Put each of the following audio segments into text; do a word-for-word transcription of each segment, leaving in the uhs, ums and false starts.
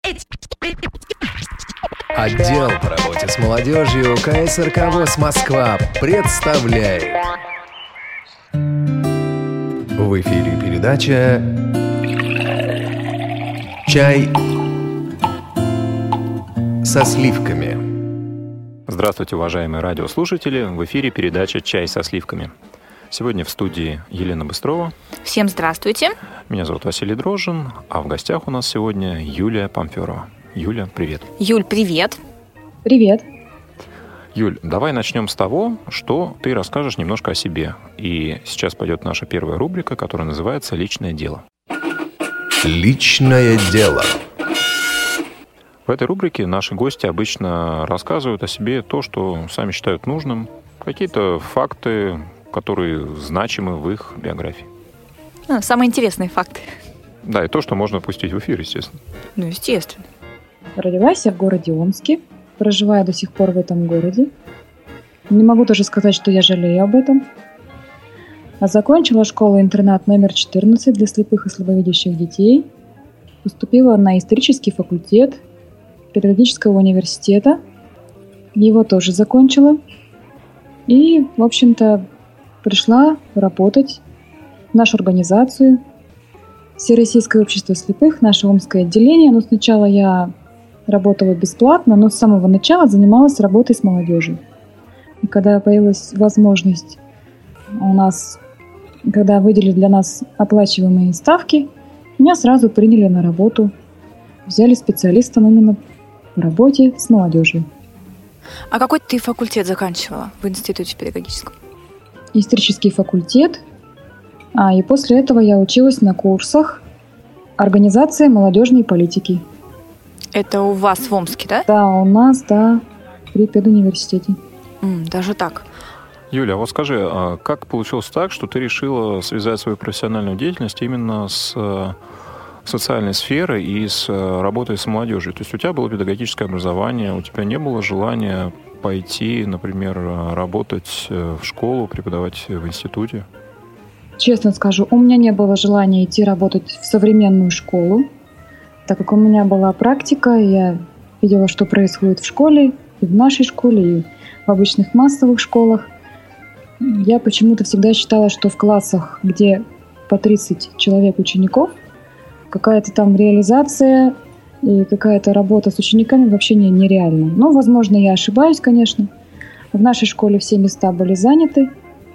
Отдел по работе с молодежью ка эс эр ка ВОС Москва представляет. В эфире передача «Чай со сливками». Здравствуйте, уважаемые радиослушатели! В эфире передача «Чай со сливками». Сегодня в студии Елена Быстрова. Всем здравствуйте. Меня зовут Василий Дрожжин, а в гостях у нас сегодня Юлия Памферова. Юля, привет. Юль, привет. Привет. Юль, давай начнем с того, что ты расскажешь немножко о себе. И сейчас пойдет наша первая рубрика, которая называется «Личное дело». Личное дело. В этой рубрике наши гости обычно рассказывают о себе то, что сами считают нужным, какие-то факты, которые значимы в их биографии. А, самые интересные факты. Да, и то, что можно пустить в эфир, естественно. Ну, естественно. Родилась я в городе Омске, проживаю до сих пор в этом городе. Не могу даже сказать, что я жалею об этом. А закончила школу-интернат номер четырнадцать для слепых и слабовидящих детей. Поступила на исторический факультет педагогического университета. Его тоже закончила. И, в общем-то, пришла работать в нашу организацию Всероссийское общество слепых, наше омское отделение. Но сначала я работала бесплатно, но с самого начала занималась работой с молодежью. И когда появилась возможность у нас, когда выделили для нас оплачиваемые ставки, меня сразу приняли на работу. Взяли специалистом именно в работе с молодежью. А какой ты факультет заканчивала в институте педагогическом? Исторический факультет. А, и после этого я училась на курсах организации молодежной политики. Это у вас в Омске, да? Да, у нас, да, при педуниверситете. М, даже так. Юля, а вот скажи, а как получилось так, что ты решила связать свою профессиональную деятельность именно с социальной сферой и с работой с молодежью? То есть у тебя было педагогическое образование, у тебя не было желания пойти, например, работать в школу, преподавать в институте? Честно скажу, у меня не было желания идти работать в современную школу, так как у меня была практика, я видела, что происходит в школе, и в нашей школе, и в обычных массовых школах. Я почему-то всегда считала, что в классах, где по тридцать человек учеников, какая-то там реализация и какая-то работа с учениками вообще не, нереальна. Но, возможно, я ошибаюсь, конечно. В нашей школе все места были заняты.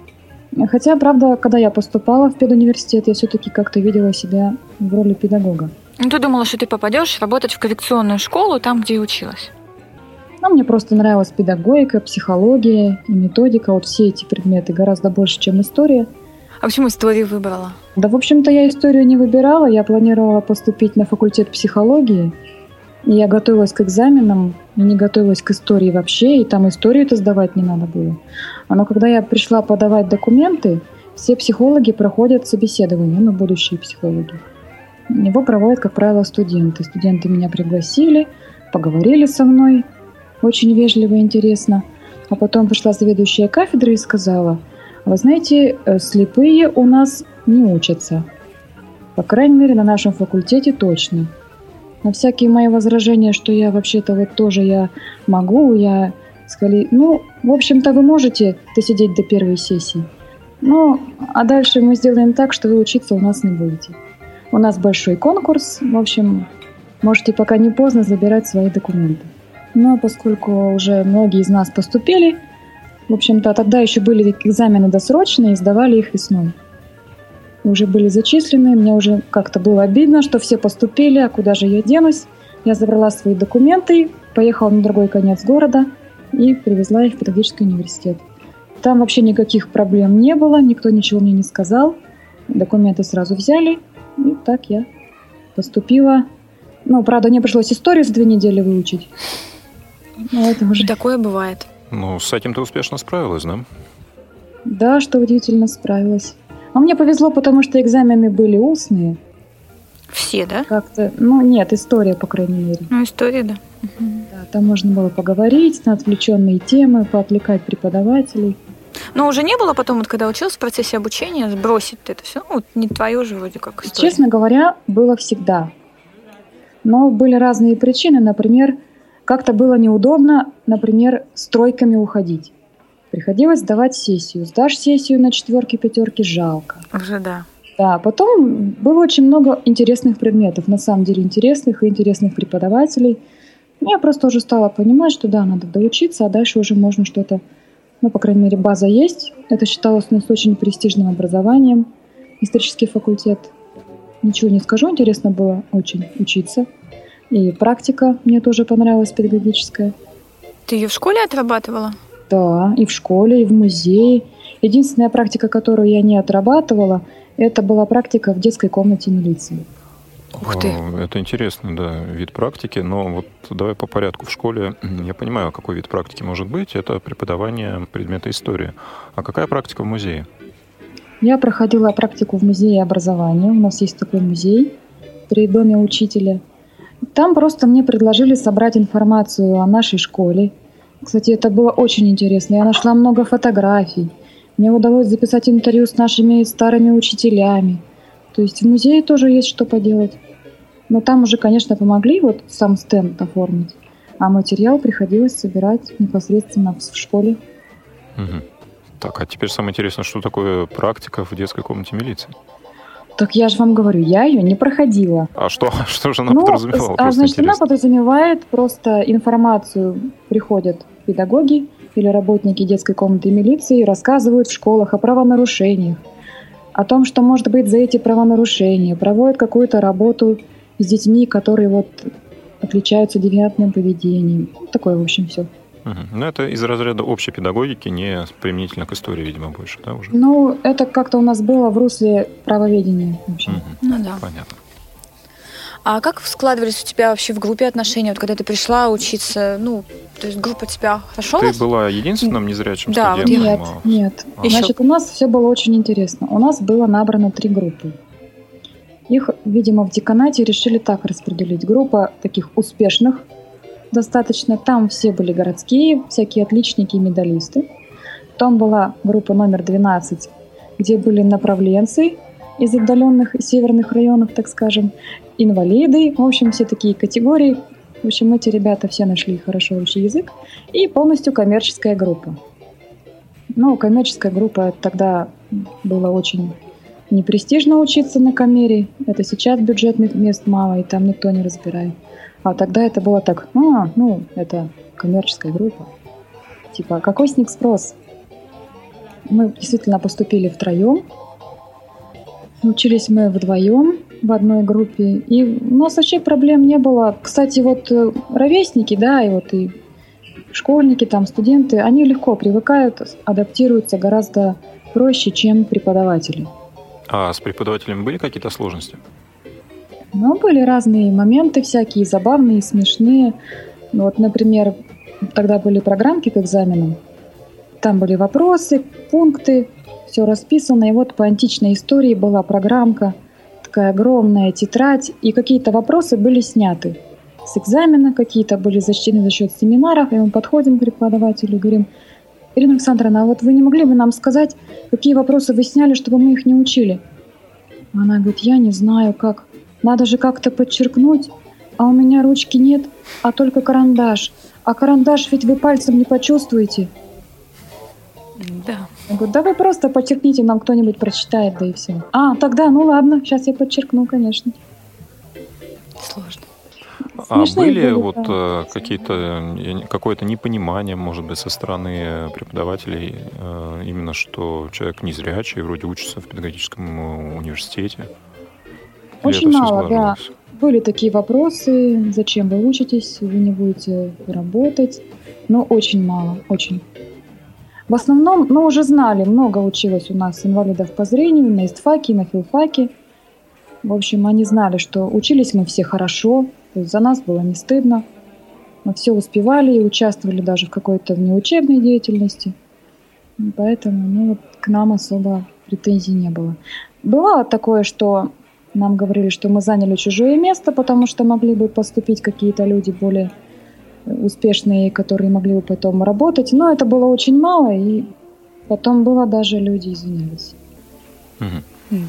Хотя, правда, когда я поступала в педуниверситет, я все-таки как-то видела себя в роли педагога. Ну, ты думала, что ты попадешь работать в коррекционную школу там, где и училась? Ну, мне просто нравилась педагогика, психология и методика. Вот все эти предметы гораздо больше, чем история. А почему историю выбрала? Да, в общем-то, я историю не выбирала. Я планировала поступить на факультет психологии. И я готовилась к экзаменам, и не готовилась к истории вообще. И там историю-то сдавать не надо было. Но когда я пришла подавать документы, все психологи проходят собеседование, ну, будущие психологи. Его проводят, как правило, студенты. Студенты меня пригласили, поговорили со мной. Очень вежливо и интересно. А потом пришла заведующая кафедры и сказала: вы знаете, слепые у нас не учатся. По крайней мере, на нашем факультете точно. На всякие мои возражения, что я вообще-то вот тоже я могу, я сказали, ну, в общем-то, вы можете досидеть до первой сессии. Ну, а дальше мы сделаем так, что вы учиться у нас не будете. У нас большой конкурс, в общем, можете пока не поздно забирать свои документы. Но поскольку уже многие из нас поступили, в общем-то, тогда еще были экзамены досрочные, и сдавали их весной. Уже были зачислены, мне уже как-то было обидно, что все поступили, а куда же я денусь? Я забрала свои документы, поехала на другой конец города и привезла их в педагогический университет. Там вообще никаких проблем не было, никто ничего мне не сказал. Документы сразу взяли, и так я поступила. Ну, правда, мне пришлось историю за две недели выучить. Но это уже... И такое бывает. Ну, с этим ты успешно справилась, да? Да, что удивительно, справилась. А мне повезло, потому что экзамены были устные. Все, да? Как-то, ну нет, история, по крайней мере. Ну, история, да. Угу. Да, там можно было поговорить на отвлеченные темы, поотвлекать преподавателей. Но уже не было потом, вот, когда учился в процессе обучения, сбросить это все? Ну, не твое же вроде как история. Честно говоря, было всегда. Но были разные причины. Например, как-то было неудобно, например, с тройками уходить. Приходилось сдавать сессию. Сдашь сессию на четверки, пятерки, жалко. Уже да. Да, потом было очень много интересных предметов, на самом деле интересных и интересных преподавателей. Я просто уже стала понимать, что да, надо доучиться, а дальше уже можно что-то, ну, по крайней мере, база есть. Это считалось у нас очень престижным образованием, исторический факультет. Ничего не скажу, интересно было очень учиться. И практика мне тоже понравилась, педагогическая. Ты ее в школе отрабатывала? Да, и в школе, и в музее. Единственная практика, которую я не отрабатывала, это была практика в детской комнате милиции. Ух ты. Это интересный, да, вид практики, но вот давай по порядку. В школе я понимаю, какой вид практики может быть. Это преподавание предмета истории. А какая практика в музее? Я проходила практику в музее образования. У нас есть такой музей при доме учителя. Там просто мне предложили собрать информацию о нашей школе. Кстати, это было очень интересно. Я нашла много фотографий. Мне удалось записать интервью с нашими старыми учителями. То есть в музее тоже есть что поделать. Но там уже, конечно, помогли вот сам стенд оформить. А материал приходилось собирать непосредственно в школе. Угу. Так, а теперь самое интересное, что такое практика в детской комнате милиции? Так я же вам говорю, я ее не проходила. А что, что же она ну, подразумевала? А, значит, интересно. Она подразумевает просто информацию. Приходят педагоги или работники детской комнаты милиции и рассказывают в школах о правонарушениях, о том, что может быть за эти правонарушения, проводят какую-то работу с детьми, которые вот отличаются девиантным поведением. Такое, в общем, все. Угу. Ну, это из разряда общей педагогики, не применительно к истории, видимо, больше, да, уже? Ну, это как-то у нас было в русле правоведения, в общем. Угу. Ну да. Понятно. А как складывались у тебя вообще в группе отношения, вот когда ты пришла учиться, ну, то есть группа тебя хорошо? Ты была единственным незрячим да, студентом? Нет, а... нет. А. Значит, у нас все было очень интересно. У нас было набрано три группы. Их, видимо, в деканате решили так распределить. Группа таких успешных достаточно. Там все были городские, всякие отличники и медалисты. Потом была группа номер двенадцать, где были направленцы из отдаленных и северных районов, так скажем, инвалиды, в общем, все такие категории. В общем, эти ребята все нашли хорошо общий язык. И полностью коммерческая группа. Ну, коммерческая группа тогда было очень непрестижно учиться на коммере. Это сейчас бюджетных мест мало, и там никто не разбирает. А тогда это было так, а, ну, это коммерческая группа. Типа, какой с них спрос? Мы действительно поступили втроем. Учились мы вдвоем в одной группе, и у нас вообще проблем не было. Кстати, вот ровесники, да, и вот и школьники, там, студенты, они легко привыкают, адаптируются гораздо проще, чем преподаватели. А с преподавателями были какие-то сложности? Ну, были разные моменты всякие, забавные, смешные. Вот, например, тогда были программки к экзаменам. Там были вопросы, пункты, все расписано. И вот по античной истории была программка, такая огромная тетрадь, и какие-то вопросы были сняты с экзамена, какие-то были зачтены за счет семинаров, и мы подходим к преподавателю и говорим: Ирина Александровна, а вот вы не могли бы нам сказать, какие вопросы вы сняли, чтобы мы их не учили? Она говорит: я не знаю как, надо же как-то подчеркнуть, а у меня ручки нет, а только карандаш, а карандаш ведь вы пальцем не почувствуете. Да. Я говорю: да вы просто подчеркните, нам кто-нибудь прочитает, да и все. А, тогда, ну ладно, сейчас я подчеркну, конечно. Сложно. А Смешные были, были, вот да. какие-то, какое-то непонимание, может быть, со стороны преподавателей, именно что человек незрячий, вроде учится в педагогическом университете? Или Очень это все мало, да. сглаживалось? Были такие вопросы: зачем вы учитесь, вы не будете работать. Но очень мало, очень. В основном, ну, уже знали, много училось у нас инвалидов по зрению на истфаке, на филфаке. В общем, они знали, что учились мы все хорошо, то есть за нас было не стыдно. Мы все успевали и участвовали даже в какой-то внеучебной деятельности. И поэтому, ну, вот к нам особо претензий не было. Бывало такое, что нам говорили, что мы заняли чужое место, потому что могли бы поступить какие-то люди более успешные, которые могли бы потом работать. Но это было очень мало, и потом было даже люди извинялись. Угу. Да.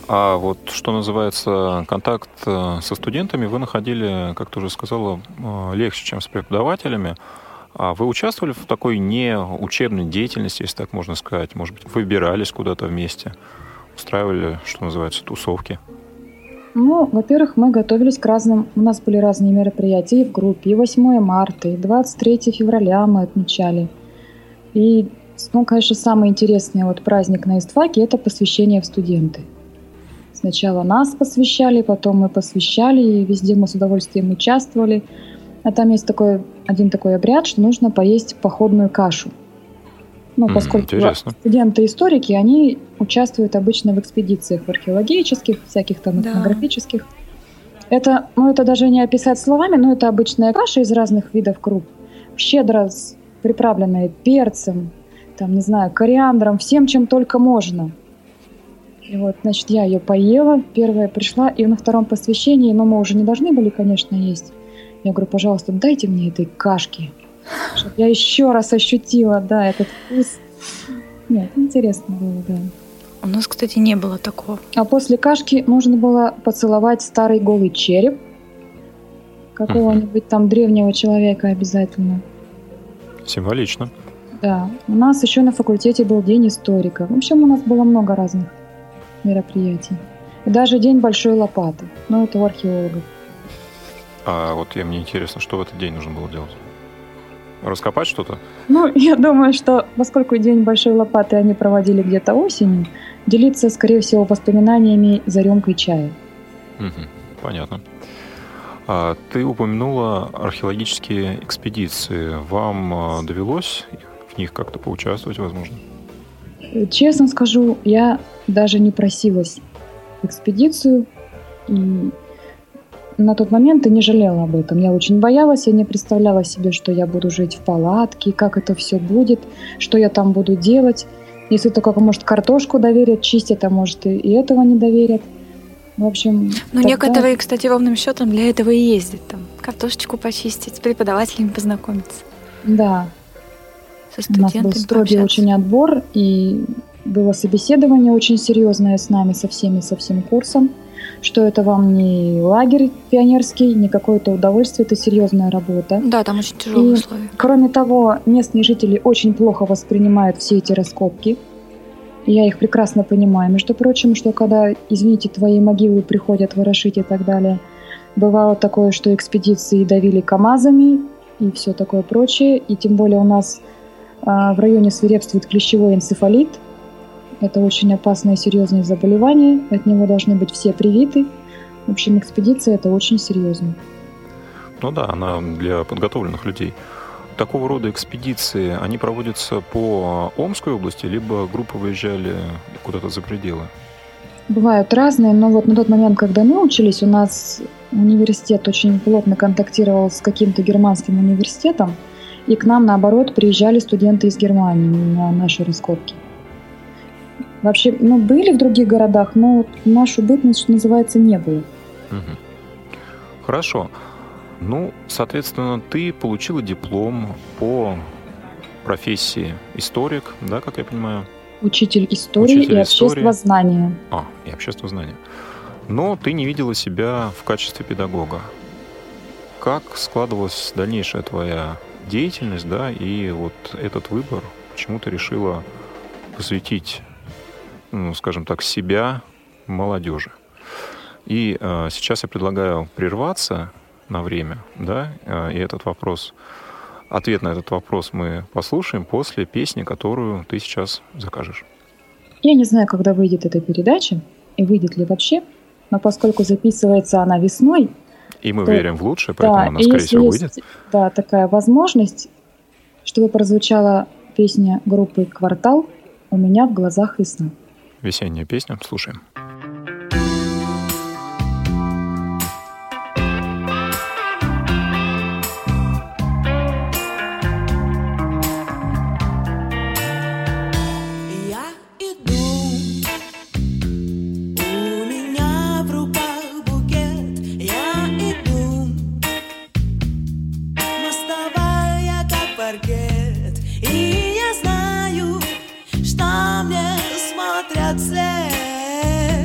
А вот, что называется, контакт со студентами вы находили, как ты уже сказала, легче, чем с преподавателями. А вы участвовали в такой неучебной деятельности, если так можно сказать? Может быть, выбирались куда-то вместе, устраивали, что называется, тусовки? Ну, во-первых, мы готовились к разным... У нас были разные мероприятия и в группе, и восьмое марта, и двадцать третьего февраля мы отмечали. И, ну, конечно, самый интересный вот праздник на ИСТФАКе – это посвящение в студенты. Сначала нас посвящали, потом мы посвящали, и везде мы с удовольствием участвовали. А там есть такой, один такой обряд, что нужно поесть походную кашу. Ну, поскольку Интересно. Студенты-историки, они участвуют обычно в экспедициях в археологических, всяких там Да. этнографических. Это, ну, это даже не описать словами, но это обычная каша из разных видов круп, щедро с- приправленная перцем, там, не знаю, кориандром, всем, чем только можно. И вот, значит, я ее поела, первая пришла, и на втором посвящении, но мы уже не должны были, конечно, есть. Я говорю, пожалуйста, дайте мне этой кашки, чтобы я еще раз ощутила, да, этот вкус. Нет, интересно было, да. У нас, кстати, не было такого. А после кашки нужно было поцеловать старый голый череп какого-нибудь там древнего человека обязательно. Символично. Да. У нас еще на факультете был день историка. В общем, у нас было много разных мероприятий. И даже день большой лопаты. Но это у археологов. А вот я, мне интересно, что в этот день нужно было делать? Раскопать что-то? Ну, я думаю, что поскольку день большой лопаты они проводили где-то осенью, делиться, скорее всего, воспоминаниями за рюмкой чая. Мгм. Понятно. А ты упомянула археологические экспедиции. Вам а, довелось в них как-то поучаствовать, возможно? Э, Честно скажу, я даже не просилась в экспедицию, и на тот момент и не жалела об этом. Я очень боялась, я не представляла себе, что я буду жить в палатке, как это все будет, что я там буду делать. Если только, может, картошку доверят чистить, а может, и и этого не доверят. В общем, Ну, тогда- некоторые, кстати, ровным счетом для этого и ездят. Там картошечку почистить, с преподавателями познакомиться, Да, со у нас студентами был строгий пообщаться. очень отбор, и было собеседование очень серьезное с нами, со всеми, со всем курсом, что это вам не лагерь пионерский, не какое-то удовольствие, это серьезная работа. Да, там очень тяжелые И- условия. Кроме того, местные жители очень плохо воспринимают все эти раскопки. И я их прекрасно понимаю. Между прочим, что когда, извините, твои могилы приходят ворошить и так далее, бывало такое, что экспедиции давили КАМАЗами и все такое прочее. И тем более у нас а, в районе свирепствует клещевой энцефалит. Это очень опасное и серьезное заболевание. От него должны быть все привиты. В общем, экспедиция – это очень серьезно. Ну да, она для подготовленных людей. Такого рода экспедиции, они проводятся по Омской области, либо группы выезжали куда-то за пределы? Бывают разные, но вот на тот момент, когда мы учились, у нас университет очень плотно контактировал с каким-то германским университетом, и к нам, наоборот, приезжали студенты из Германии на наши раскопки. Вообще, ну, были в других городах, но вот нашу бытность, что называется, не было. Мгм. Хорошо. Ну, соответственно, ты получила диплом по профессии историк, да, как я понимаю? Учитель истории Учитель и истории. обществознания. А, и обществознание. Но ты не видела себя в качестве педагога. Как складывалась дальнейшая твоя деятельность, да, и вот этот выбор, почему ты решила посвятить, ну, скажем так, себя молодежи? И э, сейчас я предлагаю прерваться на время, да, э, и этот вопрос, ответ на этот вопрос мы послушаем после песни, которую ты сейчас закажешь. Я не знаю, когда выйдет эта передача, и выйдет ли вообще, но поскольку записывается она весной, И мы Да. верим в лучшее, поэтому да, она, и скорее если всего, есть, выйдет. да, такая возможность, чтобы прозвучала песня группы «Квартал» «У меня в глазах весна». Весенняя песня. Слушаем. Я иду, у меня в руках букет. Я иду, мостовая как паркет. И я знаю, что мне смотрят вслед.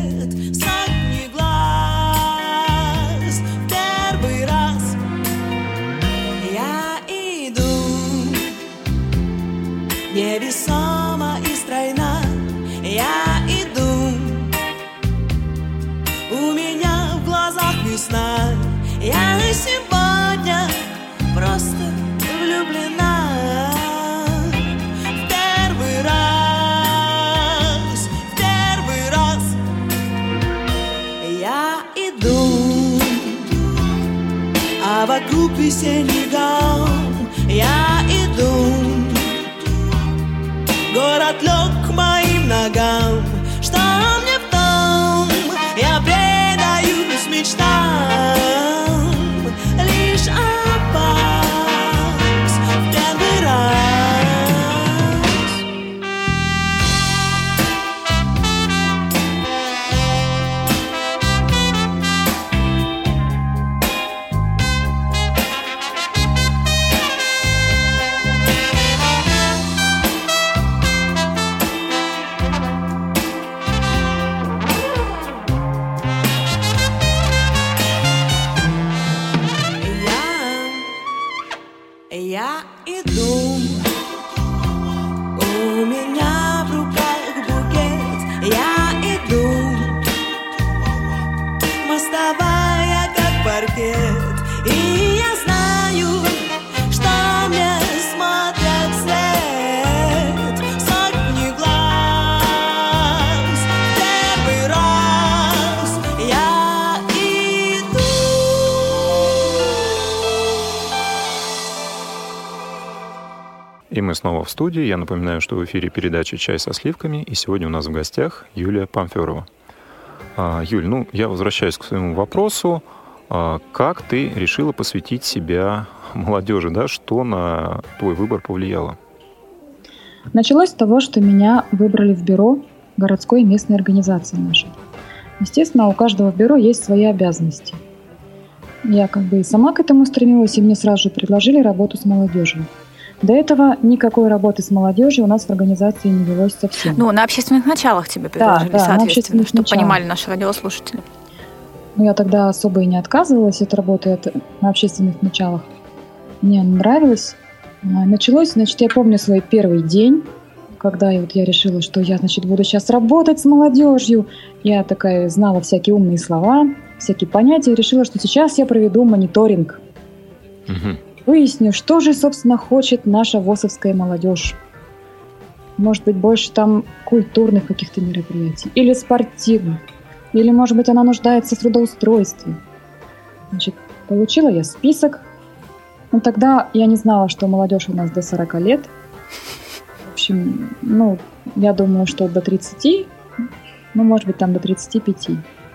Вокруг весенний гам, я иду. Город лег к моим ногам. Что мне в том? Я предаюсь мечтам. Лишь опас в первый раз. Я иду, у меня в руках букет. Я иду, мостовая как паркет. И я знаю, что мне смотрят вслед сотни глаз. Первый раз я иду. И мы снова в студии. Я напоминаю, что в эфире передача «Чай со сливками», и сегодня у нас в гостях Юлия Памферова. А, Юль, ну, я возвращаюсь к своему вопросу. А, как ты решила посвятить себя молодежи, да? Что на твой выбор повлияло? Началось с того, что меня выбрали в бюро городской местной организации нашей. Естественно, у каждого бюро есть свои обязанности. Я как бы и сама к этому стремилась, и мне сразу же предложили работу с молодежью. До этого никакой работы с молодежью у нас в организации не велось совсем. Ну, на общественных началах тебе предложили, да, да, соответственно, чтобы началах. понимали наши радиослушатели. Ну, я тогда особо и не отказывалась от работы от, на общественных началах. Мне нравилось. Началось, значит, я помню свой первый день, когда я, вот, я решила, что я, значит, буду сейчас работать с молодежью. Я такая знала всякие умные слова, всякие понятия, и решила, что сейчас я проведу мониторинг. Угу. Выясню, что же, собственно, хочет наша ВОСовская молодежь. Может быть, больше там культурных каких-то мероприятий, или спортивных, или, может быть, она нуждается в трудоустройстве. Значит, получила я список. Но тогда я не знала, что молодежь у нас до сорока лет. В общем, ну, я думаю, что до тридцати, ну, может быть, там до тридцати пяти.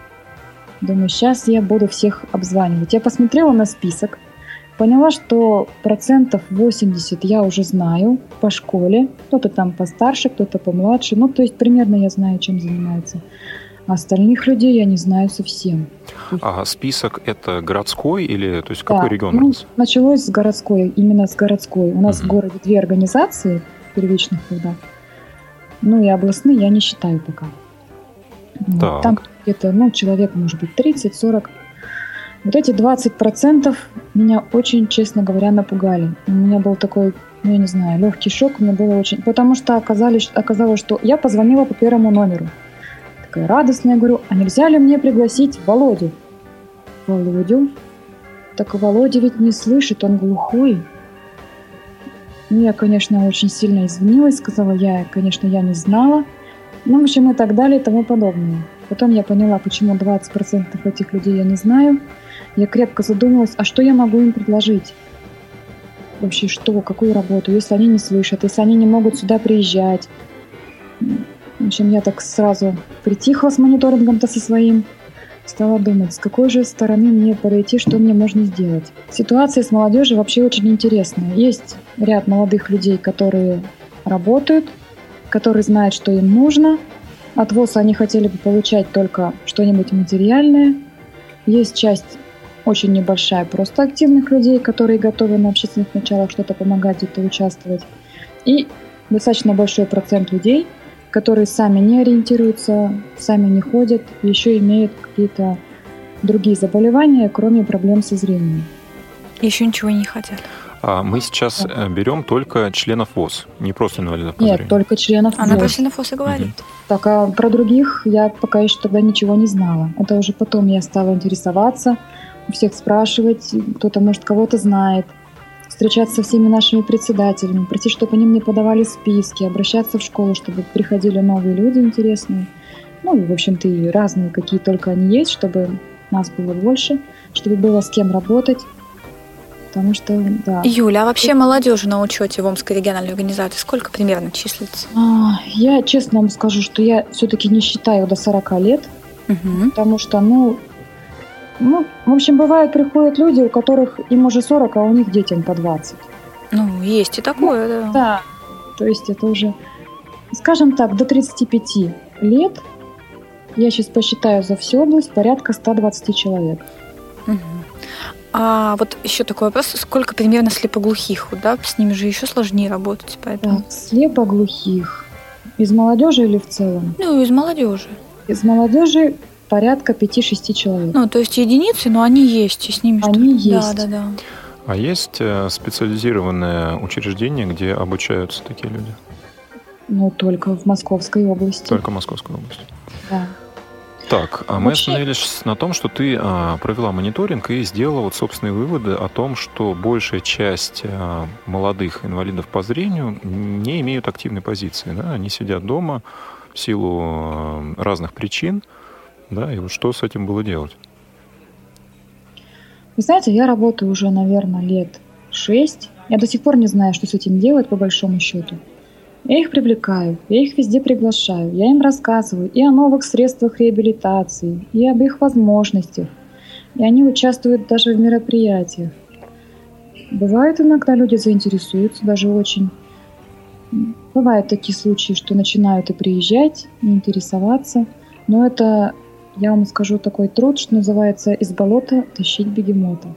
Думаю, сейчас я буду всех обзванивать. Я посмотрела на список. Поняла, что процентов восемьдесят я уже знаю по школе. Кто-то там постарше, кто-то помладше. Ну, то есть примерно я знаю, чем занимается. А остальных людей я не знаю совсем. А список это городской или, то есть, какой Да, регион ну, у нас? началось с городской, именно с городской. У нас Мгм. в городе две организации первичных тогда. Ну и областные я не считаю пока. Вот. Так. Там где-то, ну, человек, может быть, тридцать-сорок. Вот эти двадцать процентов меня очень, честно говоря, напугали. У меня был такой, ну, я не знаю, легкий шок. Мне было очень... Потому что оказалось, оказалось, что я позвонила по первому номеру. Такая радостная, говорю, а нельзя ли мне пригласить Володю? Володю? Так Володя ведь не слышит, он глухой. Ну, я, конечно, очень сильно извинилась, сказала, я, конечно, я не знала. Ну, в общем, и так далее, и тому подобное. Потом я поняла, почему двадцать процентов этих людей я не знаю. Я крепко задумалась, а что я могу им предложить? Вообще, что, какую работу, если они не слышат, если они не могут сюда приезжать. В общем, я так сразу притихла с мониторингом-то со своим. Стала думать, с какой же стороны мне подойти, что мне можно сделать. Ситуация с молодежью вообще очень интересная. Есть ряд молодых людей, которые работают, которые знают, что им нужно. От ВОСа они хотели бы получать только что-нибудь материальное. Есть часть очень небольшая просто активных людей, которые готовы на общественных началах что-то помогать, где-то участвовать. И достаточно большой процент людей, которые сами не ориентируются, сами не ходят, еще имеют какие-то другие заболевания, кроме проблем со зрением. Еще ничего не хотят. А мы сейчас Да. э, берем только членов ВОС, не просто инвалидов по Нет, зрению. только членов Она ВОС. про членов ВОС и говорит. Так, а про других я пока еще тогда ничего не знала. Это уже потом я стала интересоваться, у всех спрашивать, кто-то, может, кого-то знает, встречаться со всеми нашими председателями, просить, чтобы они мне подавали списки, обращаться в школу, чтобы приходили новые люди интересные. Ну, и, в общем-то, и разные, какие только они есть, чтобы нас было больше, чтобы было с кем работать. Потому что, да. Юля, а вообще молодежи на учете в Омской региональной организации сколько примерно числится? А, Я честно вам скажу, что я все-таки не считаю до сорока лет, Угу. потому что, ну, ну, в общем, бывает, приходят люди, у которых им уже сорок, а у них детям по двадцать. Ну, есть и такое, да. Да, то есть это уже, скажем так, до тридцати пяти лет, я сейчас посчитаю за всю область, порядка ста двадцати человек. Мгм. А вот еще такой вопрос, сколько примерно слепоглухих, вот, да? С ними же еще сложнее работать, поэтому. Так, слепоглухих. Из молодежи или в целом? Ну, из молодежи. Из молодежи порядка пяти-шести человек. Ну, то есть единицы, но они есть, и с ними Они что-то. есть. Да, да, да. А есть э, специализированное учреждение, где обучаются такие люди? Но только в Московской области. Только Московской области. Да. Так, а мы Вообще- остановились на том, что ты а, провела мониторинг и сделала вот собственные выводы о том, что большая часть а, молодых инвалидов по зрению не имеют активной позиции. Да? Они сидят дома в силу а, разных причин. Да? И вот что с этим было делать? Вы знаете, я работаю уже, наверное, лет шесть. Я до сих пор не знаю, что с этим делать, по большому счету. Я их привлекаю, я их везде приглашаю, я им рассказываю и о новых средствах реабилитации, и об их возможностях. И они участвуют даже в мероприятиях. Бывают иногда люди заинтересуются, даже очень. Бывают такие случаи, что начинают и приезжать, и интересоваться. Но это, я вам скажу, такой труд, что называется «из болота тащить бегемота».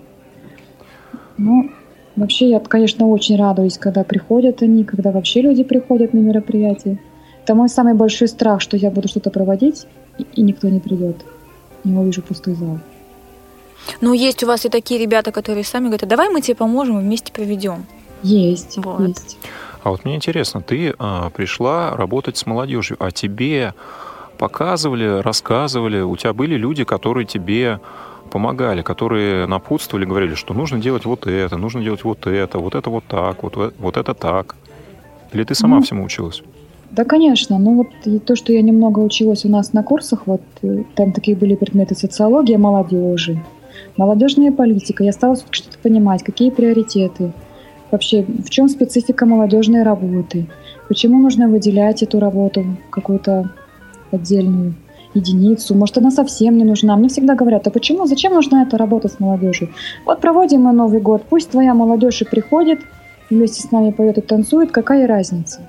Ну, вообще, я, конечно, очень радуюсь, когда приходят они, когда вообще люди приходят на мероприятия. Это мой самый большой страх, что я буду что-то проводить, и, и никто не придет. Я увижу пустой зал. Ну, есть у вас и такие ребята, которые сами говорят, «А давай мы тебе поможем и вместе проведем». Есть, Вот. есть. А вот мне интересно, ты а, пришла работать с молодежью, а тебе показывали, рассказывали, у тебя были люди, которые тебе помогали, которые напутствовали, говорили, что нужно делать вот это, нужно делать вот это, вот это вот так, вот, э- вот это так. Или ты сама Ну, всему училась? Да, конечно. Ну вот и то, что я немного училась у нас на курсах, вот э, там такие были предметы социология молодежи, молодежная политика. Я стала всё-таки что-то понимать, какие приоритеты, вообще в чем специфика молодежной работы, почему нужно выделять эту работу в какую-то отдельную единицу, может, она совсем не нужна. Мне всегда говорят, а почему, зачем нужна эта работа с молодежью? Вот проводим мы Новый год, пусть твоя молодежь и приходит, вместе с нами поет и танцует, какая разница?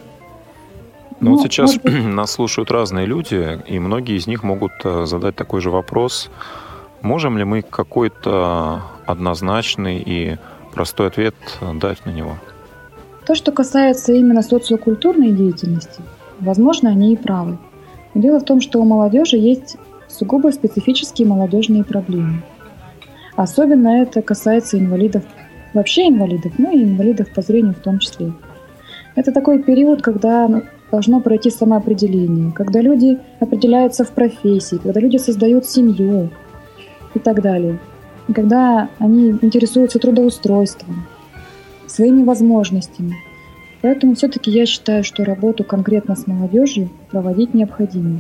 Ну, вот Ну, сейчас может быть- нас слушают разные люди, и многие из них могут э, задать такой же вопрос. Можем ли мы какой-то однозначный и простой ответ э, дать на него? То, что касается именно социокультурной деятельности, возможно, они и правы. Но дело в том, что у молодежи есть сугубо специфические молодежные проблемы. Особенно это касается инвалидов, вообще инвалидов, ну и инвалидов по зрению в том числе. Это такой период, когда ну, должно пройти самоопределение, когда люди определяются в профессии, когда люди создают семью и так далее. И когда они интересуются трудоустройством, своими возможностями. Поэтому все-таки я считаю, что работу конкретно с молодежью проводить необходимо.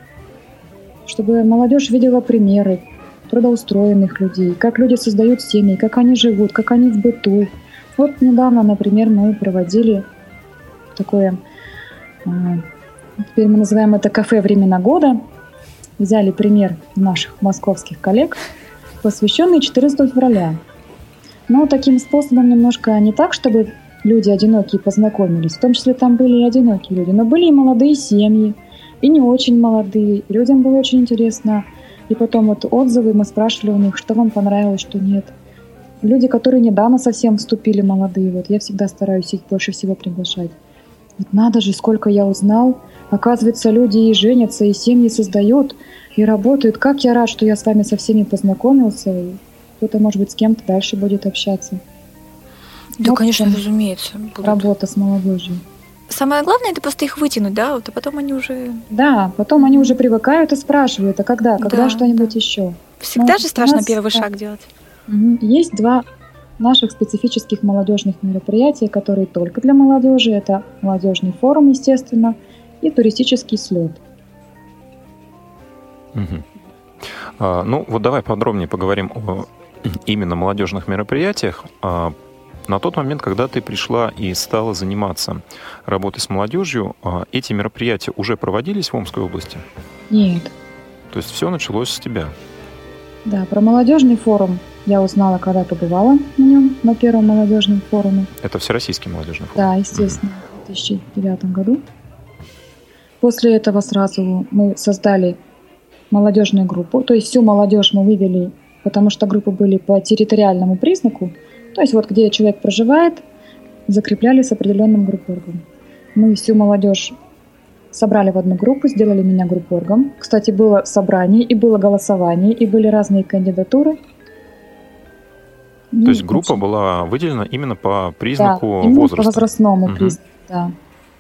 Чтобы молодежь видела примеры трудоустроенных людей, как люди создают семьи, как они живут, как они в быту. Вот недавно, например, мы проводили такое, а, теперь мы называем это кафе «Времена года». Взяли пример наших московских коллег, посвященный четырнадцатому февраля. Но таким способом немножко не так, чтобы люди одинокие познакомились. В том числе там были и одинокие люди, но были и молодые семьи, и не очень молодые. Людям было очень интересно. И потом вот отзывы, мы спрашивали у них, что вам понравилось, что нет. Люди, которые недавно совсем вступили, молодые, вот я всегда стараюсь их больше всего приглашать. Вот надо же, сколько я узнал. Оказывается, люди и женятся, и семьи создают, и работают. Как я рад, что я с вами со всеми познакомился. И кто-то, может быть, с кем-то дальше будет общаться. Да, Вот конечно, прям разумеется. будут. Работа с молодежью. Самое главное, это просто их вытянуть, да, вот, а потом они уже... Да, потом они уже привыкают и спрашивают, а когда, когда Да, что-нибудь да. еще. Всегда Ну, же у страшно нас, первый да. шаг делать. Мгм. Есть два наших специфических молодежных мероприятия, которые только для молодежи. Это молодежный форум, естественно, и туристический слет. Мгм. А, ну, вот давай подробнее поговорим о именно молодежных мероприятиях, а, на тот момент, когда ты пришла и стала заниматься работой с молодежью, а, эти мероприятия уже проводились в Омской области? Нет. То есть все началось с тебя? Да, про молодежный форум я узнала, когда побывала на нем, на первом молодежном форуме. Это Всероссийский молодежный форум? Да, естественно, в две тысячи девятом году. После этого сразу мы создали молодежную группу, то есть всю молодежь мы вывели, потому что группы были по территориальному признаку, то есть вот где человек проживает, закрепляли с определенным группоргом. Мы всю молодежь собрали в одну группу, сделали меня группоргом. Кстати, было собрание, и было голосование, и были разные кандидатуры. То Ну, есть группа очень- была выделена именно по Да, признаку именно возраста? по возрастному Мгм. признаку, да.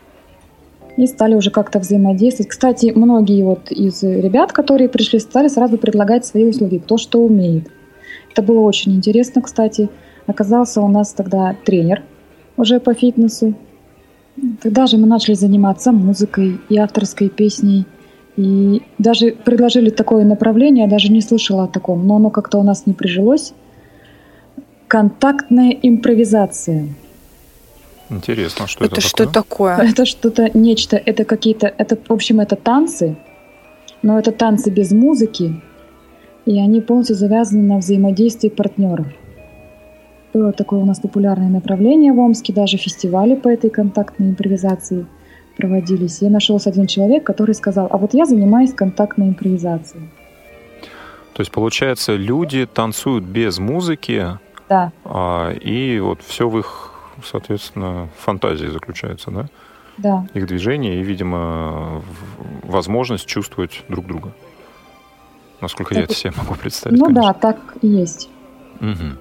И стали уже как-то взаимодействовать. Кстати, многие вот из ребят, которые пришли, стали сразу предлагать свои услуги, кто что умеет. Это было очень интересно, кстати. Оказался у нас тогда тренер уже по фитнесу. Тогда же мы начали заниматься музыкой и авторской песней. И даже предложили такое направление, я даже не слышала о таком, но оно как-то у нас не прижилось. Контактная импровизация. Интересно, что это, Это что такое? такое? Это что-то, нечто, это какие-то, это, в общем, это танцы, но это танцы без музыки, и они полностью завязаны на взаимодействии партнеров. Было такое у нас популярное направление в Омске, даже фестивали по этой контактной импровизации проводились. И нашелся один человек, который сказал, а вот я занимаюсь контактной импровизацией. То есть, получается, люди танцуют без музыки, Да, а, и вот все в их, соответственно, фантазии заключается, да? да. Их движение и, видимо, в- возможность чувствовать друг друга. Насколько я Так- это себе могу представить, Ну конечно. да, так и есть. Мгм.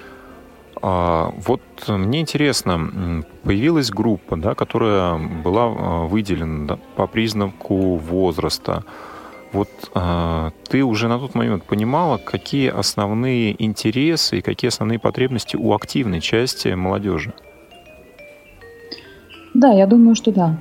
А, вот мне интересно, м, появилась группа, да, которая была а, выделена, да, по признаку возраста. Вот а, ты уже на тот момент понимала, какие основные интересы и какие основные потребности у активной части молодежи? Да, я думаю, что да.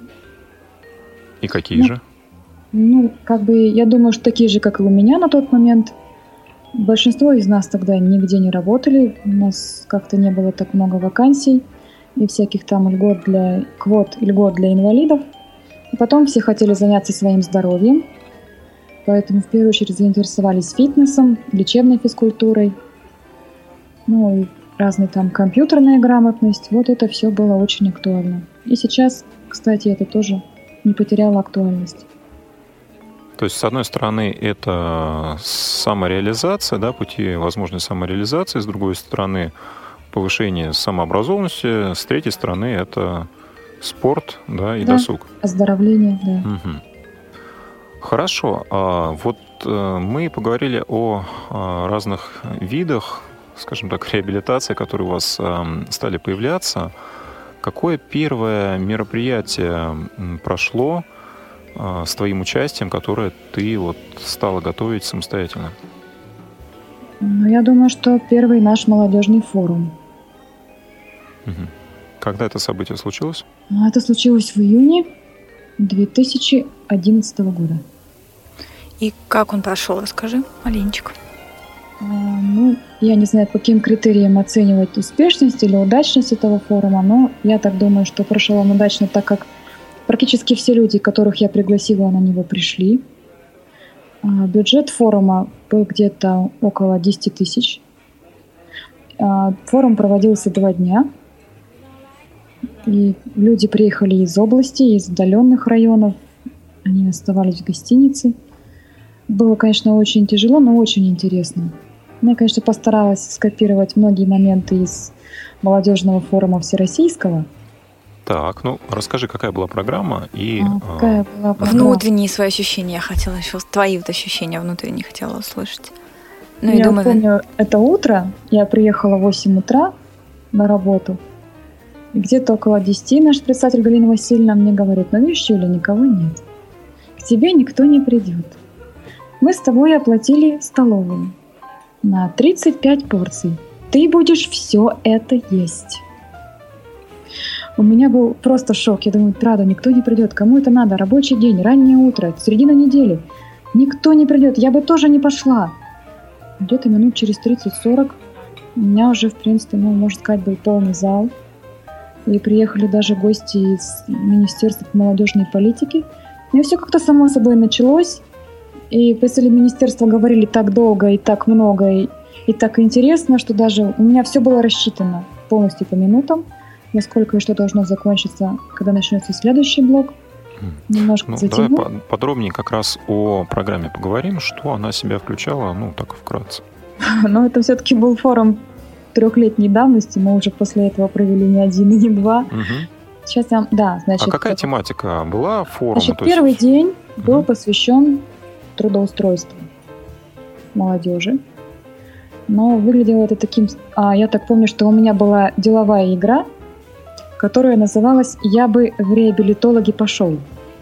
И какие Ну, же? Ну, как бы, я думаю, что такие же, как и у меня на тот момент. Большинство из нас тогда нигде не работали, у нас как-то не было так много вакансий и всяких там льгот для квот, льгот для инвалидов. И потом все хотели заняться своим здоровьем, поэтому в первую очередь заинтересовались фитнесом, лечебной физкультурой, ну и разной там компьютерная грамотность. Вот это все было очень актуально. И сейчас, кстати, это тоже не потеряло актуальность. То есть, с одной стороны, это самореализация, да, пути возможной самореализации, с другой стороны, повышение самообразованности, с третьей стороны, это спорт, да, и Да. досуг. Оздоровление, да. Мгм. Хорошо. А вот э, мы поговорили о а, разных видах, скажем так, реабилитации, которые у вас ам, стали появляться. Какое первое мероприятие м, прошло а, с твоим участием, которое ты вот стала готовить самостоятельно? Ну, я думаю, что первый наш молодежный форум. Мгм. Когда это событие случилось? А Это случилось в июне две тысячи одиннадцатого года. И как он прошел, расскажи маленечко. А, Ну, я не знаю, по каким критериям оценивать успешность или удачность этого форума, но я так думаю, что прошел он удачно, так как практически все люди, которых я пригласила, на него пришли. А, Бюджет форума был где-то около десять тысяч. А, Форум проводился два дня. И люди приехали из области, из отдаленных районов. Они оставались в гостинице. Было, конечно, очень тяжело, но очень интересно. Я, конечно, постаралась скопировать многие моменты из молодежного форума всероссийского. Так, ну расскажи, какая была программа и А, а, какая была программа? Внутренние свои ощущения я хотела еще, твои вот ощущения внутренние хотела услышать. Ну, и Я думаю, помню, это утро. Я приехала в восемь утра на работу. И где-то около десяти наш председатель Галина Васильевна мне говорит: ну видишь, Юля, никого нет. К тебе никто не придет. Мы с тобой оплатили столовую на тридцать пять порций. Ты будешь все это есть. У меня был просто шок. Я думаю, правда, никто не придет. Кому это надо? Рабочий день, раннее утро, середина недели. Никто не придет. Я бы тоже не пошла. где-то минут через тридцать-сорок у меня уже, в принципе, ну, можно сказать, был полный зал. И приехали даже гости из Министерства молодежной политики. И все как-то само собой началось. И представители министерства говорили так долго и так много, и, и так интересно, что даже у меня все было рассчитано полностью по минутам, во сколько и что должно закончиться, когда начнется следующий блок. Немножко ну, затяну. Давай подробнее как раз о программе поговорим, что она в себя включала, ну, так вкратце. Но это все-таки был форум трехлетней давности, мы уже после этого провели не один и не два. Угу. Сейчас я... Да, значит... А какая тематика была форума? Значит, То есть... первый день был угу. посвящен трудоустройству молодежи. Но выглядело это таким... А, я так помню, что у меня была деловая игра, которая называлась «Я бы в реабилитологи пошел».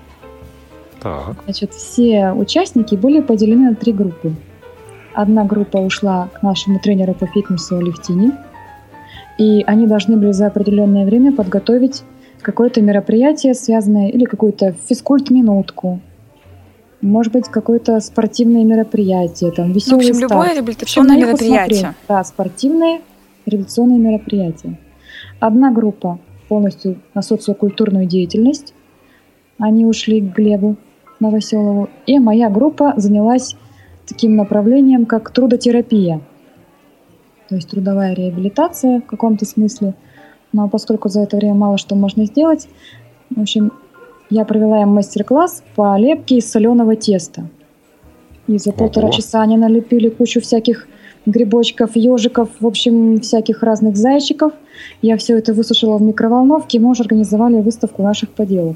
Так. Значит, все участники были поделены на три группы. Одна группа ушла к нашему тренеру по фитнесу Алевтине, и они должны были за определенное время подготовить какое-то мероприятие, связанное, или какую-то физкульт-минутку, может быть, какое-то спортивное мероприятие, там, веселый в общем, старт. любое реабилитационное В общем, мероприятие. Посмотреть. Да, спортивные реабилитационные мероприятия. Одна группа полностью на социокультурную деятельность. Они ушли к Глебу Новоселову. И моя группа занялась таким направлением, как трудотерапия. То есть трудовая реабилитация в каком-то смысле. Но поскольку за это время мало что можно сделать, в общем, я провела им мастер-класс по лепке из соленого теста. И за Ого. полтора часа они налепили кучу всяких грибочков, ежиков, в общем, всяких разных зайчиков. Я все это высушила в микроволновке, и мы уже организовали выставку наших поделок.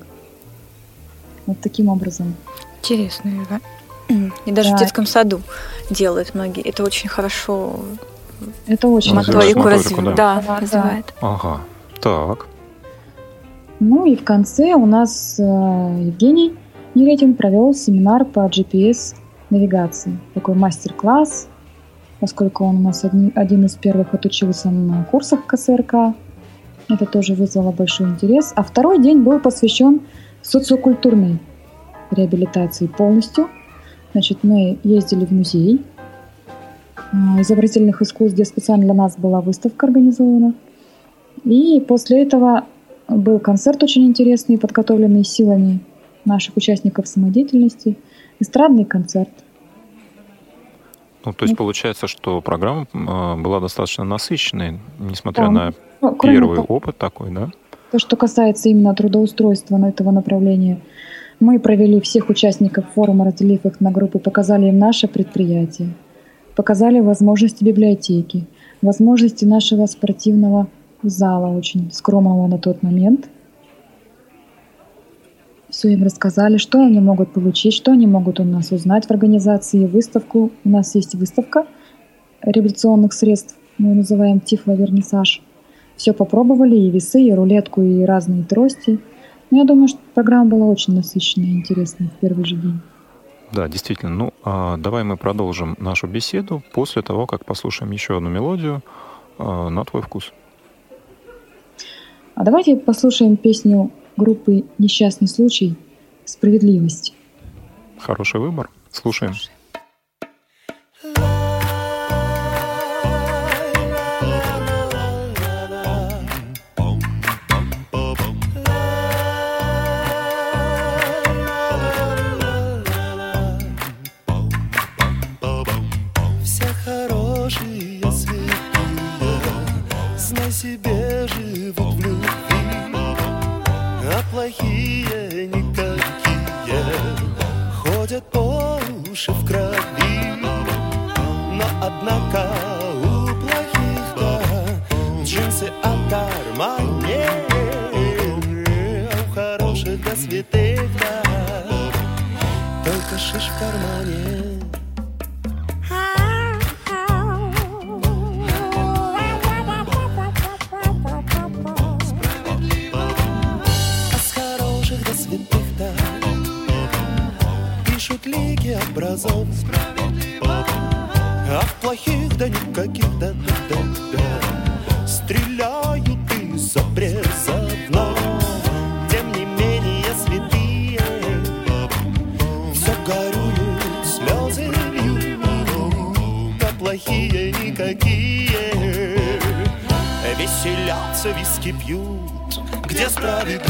Вот таким образом. Интересно, Ира. И даже да. в детском саду делают многие. Это очень хорошо. Это очень моторику хорошо. Развивает. Да, да, развивает. Ага, так. Ну и в конце у нас э, Евгений Неретин провел семинар по джи пи эс-навигации. Такой мастер-класс, поскольку он у нас один, один из первых отучился на курсах ка эс эр ка. Это тоже вызвало большой интерес. А второй день был посвящен социокультурной реабилитации полностью. Значит, мы ездили в музей изобразительных искусств, где специально для нас была выставка организована. И после этого был концерт очень интересный, подготовленный силами наших участников самодеятельности. Эстрадный концерт. Ну, то есть получается, что программа была достаточно насыщенной, несмотря да. на ну, первый того, опыт такой, да? То, что касается именно трудоустройства на этого направления, мы провели всех участников форума, разделив их на группы, показали им наше предприятие, показали возможности библиотеки, возможности нашего спортивного зала, очень скромного на тот момент. Все им рассказали, что они могут получить, что они могут у нас узнать в организации, выставку. У нас есть выставка реабилитационных средств, мы ее называем Тифло-вернисаж. Все попробовали, и весы, и рулетку, и разные трости. Но я думаю, что программа была очень насыщенная и интересная в первый же день. Да, действительно. Ну, а давай мы продолжим нашу беседу после того, как послушаем еще одну мелодию а, на твой вкус. А давайте послушаем песню группы «Несчастный случай» «Справедливость». Хороший выбор. Слушаем. Все хорошие, святые, знай себе, живут в любви, а плохие никакие ходят по уши в крови. Но однако у плохих-то джинсы о кармане, а у хороших до святых-то только шиш в кармане. Лиги образов, а в плохих да никаких, да, да, да, да. Стреляют из обрезов, но тем не менее святые все горюют, слезы льют, а плохие веселятся, виски пьют. Где справедливость?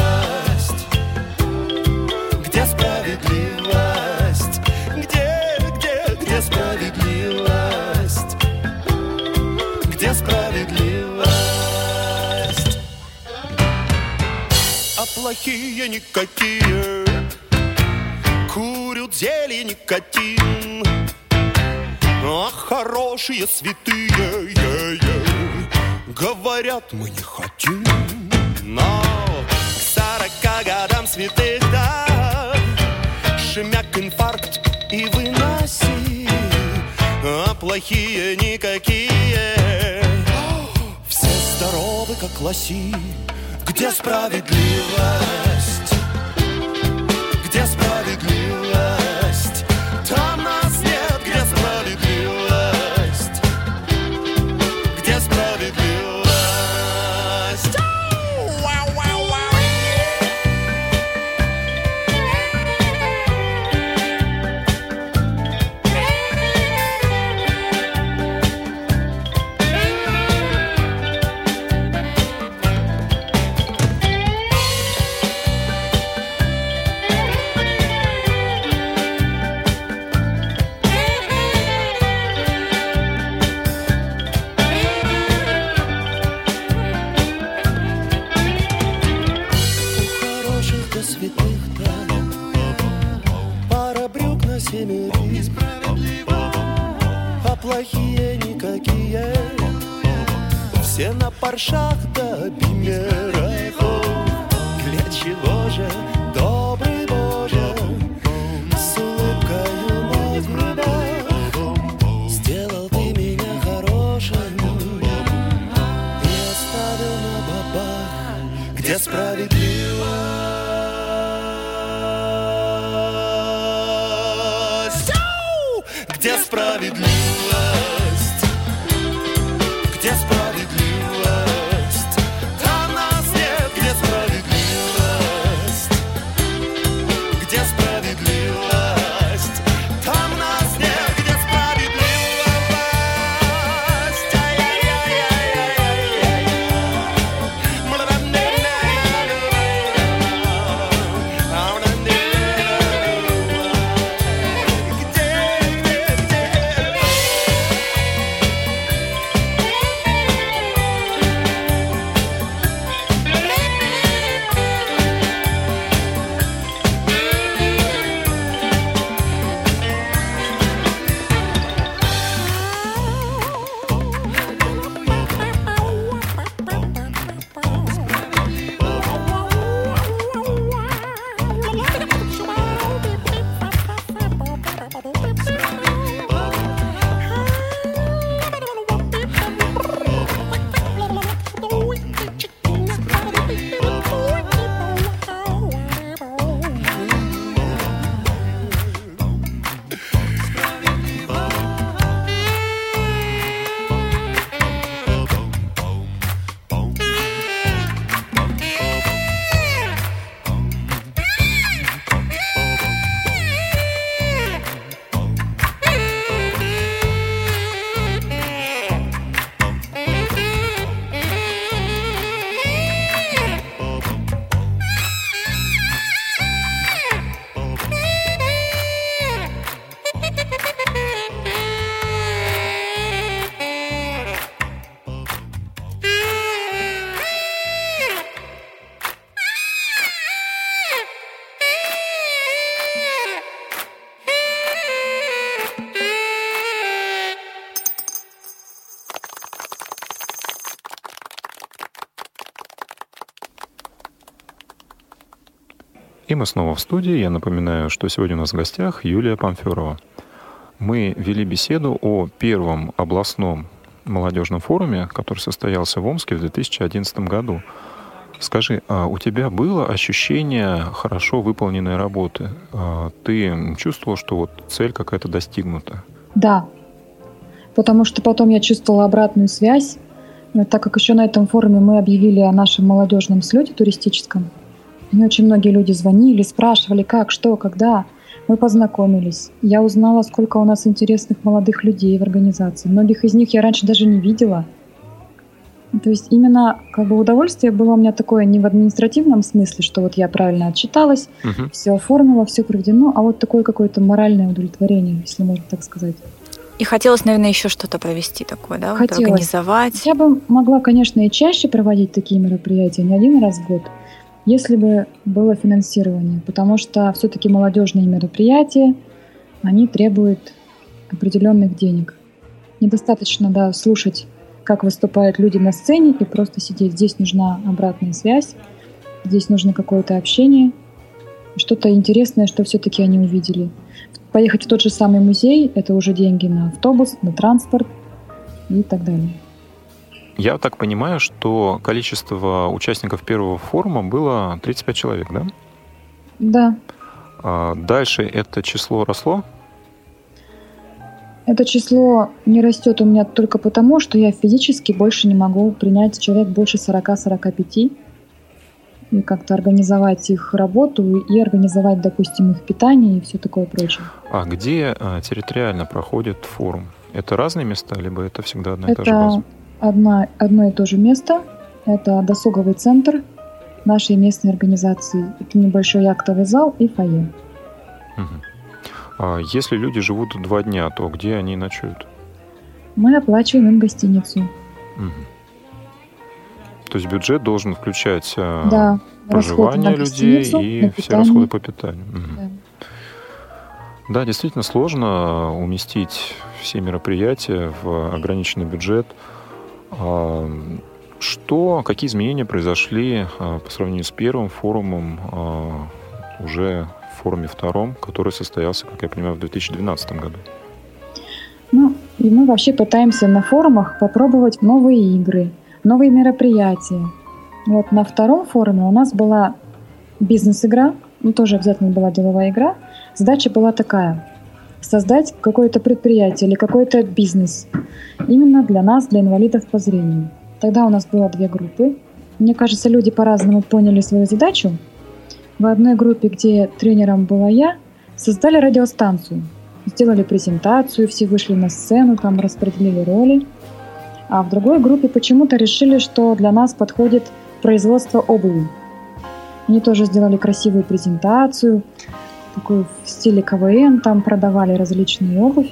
Где справедливость? Где, где, где справедливость? Где справедливость? А плохие никакие курят зелье никотин, а хорошие святые е-е, говорят, мы не хотим. Но к сорока годам святых, да, шмяк, инфаркт и выноси, а плохие никакие все здоровы, как лоси. Где справедливость? Где справедливость? Там нас нет. Где справедливость? Где справедливость? А плохие никакие все на паршах да бимерах. Для чего же, добрый Боже, с улыбкою на губах сделал ты меня хорошим и оставил на бабах? Где справедливость? Где справедливость? Где справедливость? Там нас нет. Где справедливость? Где справедливость? Там нас нет. Где справедливость? Ай-яй-яй-яй-яй-яй-яй. И мы снова в студии. Я напоминаю, что сегодня у нас в гостях Юлия Панферова. Мы вели беседу о первом областном молодежном форуме, который состоялся в Омске в две тысячи одиннадцатом году. Скажи, а у тебя было ощущение хорошо выполненной работы? Ты чувствовала, что вот цель какая-то достигнута? Да, потому что потом я чувствовала обратную связь. Но так как еще на этом форуме мы объявили о нашем молодежном слете туристическом, мне очень многие люди звонили, спрашивали, как, что, когда. Мы познакомились. Я узнала, сколько у нас интересных молодых людей в организации. Многих из них я раньше даже не видела. То есть именно как бы удовольствие было у меня такое не в административном смысле, что вот я правильно отчиталась, Мгм. все оформила, все проведено, а вот такое какое-то моральное удовлетворение, если можно так сказать. И хотелось, наверное, еще что-то провести такое, да? Вот Хотелось. организовать. Я бы могла, конечно, и чаще проводить такие мероприятия, не один раз в год, если бы было финансирование, потому что все-таки молодежные мероприятия, они требуют определенных денег. Недостаточно, да, слушать, как выступают люди на сцене и просто сидеть. Здесь нужна обратная связь, здесь нужно какое-то общение, что-то интересное, что все-таки они увидели. Поехать в тот же самый музей – это уже деньги на автобус, на транспорт и так далее. Я так понимаю, что количество участников первого форума было тридцать пять человек, да? Да, А дальше это число росло? это число не растет у меня только потому, что я физически больше не могу принять человек больше сорок-сорок пять и как-то организовать их работу и организовать, допустим, их питание и все такое прочее. А где а, территориально проходит форум? Это разные места, либо это всегда одна и та же база? Это одна, одно и то же место. Это досуговый центр нашей местной организации. Это небольшой актовый зал и фойе. Мгм. А если люди живут два дня, то где они ночуют? Мы оплачиваем им гостиницу. Мгм. То есть бюджет должен включать а, Да, расходы проживание на людей гостиницу, и на все питание. расходы по питанию. Мгм. Да. Да, действительно сложно уместить все мероприятия в ограниченный бюджет. А, Что, какие изменения произошли а, по сравнению с первым форумом, а, уже в форуме втором, который состоялся, как я понимаю, в две тысячи двенадцатом году? Ну, и мы вообще пытаемся на форумах попробовать новые игры, новые мероприятия. Вот на втором форуме у нас была бизнес-игра, ну, тоже обязательно была деловая игра. Задача была такая – создать какое-то предприятие или какой-то бизнес именно для нас, для инвалидов по зрению. Тогда у нас было две группы. Мне кажется, люди по-разному поняли свою задачу. В одной группе, где тренером была я, создали радиостанцию. Сделали презентацию, все вышли на сцену, там распределили роли. А в другой группе почему-то решили, что для нас подходит производство обуви. Они тоже сделали красивую презентацию, такую в стиле ка вэ эн, там продавали различную обувь.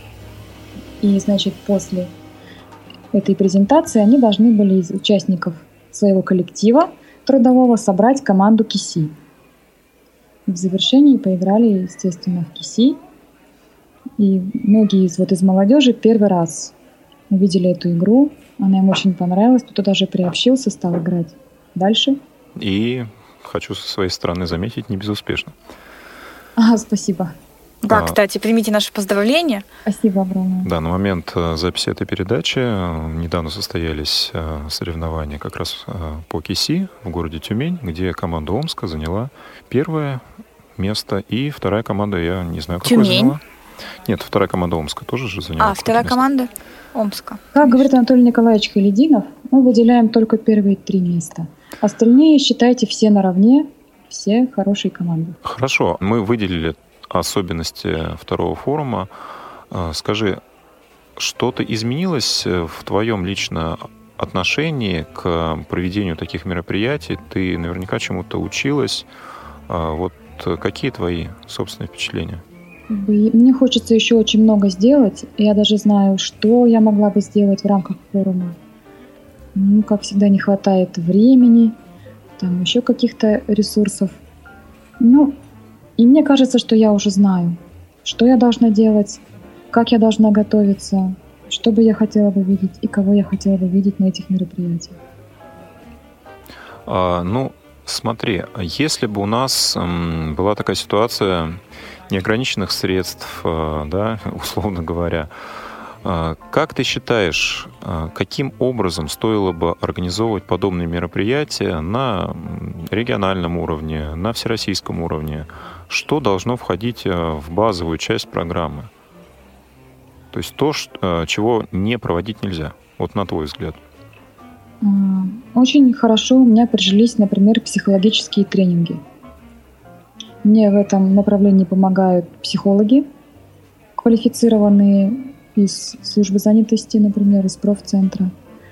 И, значит, после этой презентации они должны были из участников своего коллектива трудового собрать команду КИСИ. В завершении поиграли, естественно, в КИСИ. И многие из, вот, из молодежи первый раз увидели эту игру. Она им очень понравилась. Кто-то даже приобщился, стал играть дальше. И хочу со своей стороны заметить, не безуспешно. А, спасибо. Да, А. кстати, примите наши поздравления. Спасибо огромное. Да, на момент э, записи этой передачи э, недавно состоялись э, соревнования как раз э, по КИСИ в городе Тюмень, где команда Омска заняла первое место, и вторая команда, я не знаю, какое Тюмень? заняла. Нет, вторая команда Омска тоже же заняла. А, вторая какое-то место. команда Омска. Как говорит Анатолий Николаевич Халидинов, мы выделяем только первые три места. Остальные, считайте, все наравне, все хорошие команды. Хорошо, мы выделили особенности второго форума. Э, Скажи, что-то изменилось в твоем лично отношении к проведению таких мероприятий? Ты наверняка чему-то училась. А Вот какие твои собственные впечатления? Как бы мне хочется еще очень много сделать. Я даже знаю, что я могла бы сделать в рамках форума. Ну, как всегда, не хватает времени, там еще каких-то ресурсов. Ну, и мне кажется, что я уже знаю, что я должна делать, как я должна готовиться, что бы я хотела бы видеть и кого я хотела бы видеть на этих мероприятиях. А, ну, смотри, если бы у нас м, была такая ситуация неограниченных средств, а, да, условно говоря, а, как ты считаешь, а, каким образом стоило бы организовывать подобные мероприятия на м, региональном уровне, на всероссийском уровне? Что должно входить а, в базовую часть программы? То есть то, ш- а, чего не проводить нельзя, вот на твой взгляд. А, Очень хорошо у меня прижились, например, психологические тренинги. Мне в этом направлении помогают психологи, квалифицированные из службы занятости, например, из профцентра.